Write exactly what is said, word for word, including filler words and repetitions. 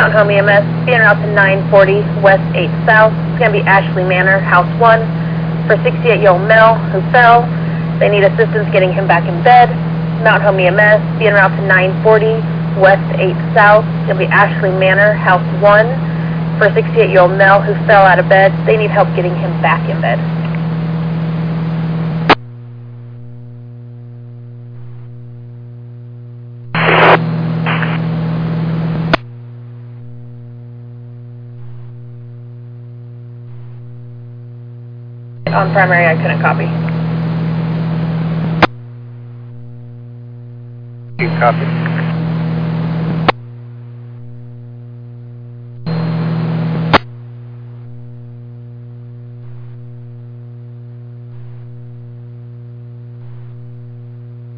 Mountain Home E M S, be en route to nine forty West eighth South. It's going to be Ashley Manor, House one, for sixty-eight-year-old male who fell. They need assistance getting him back in bed. Mountain Home E M S, be en route to nine forty West eighth South. It's going to be Ashley Manor, House one, for sixty-eight-year-old male who fell out of bed. They need help getting him back in bed. On primary, I couldn't copy. You copy.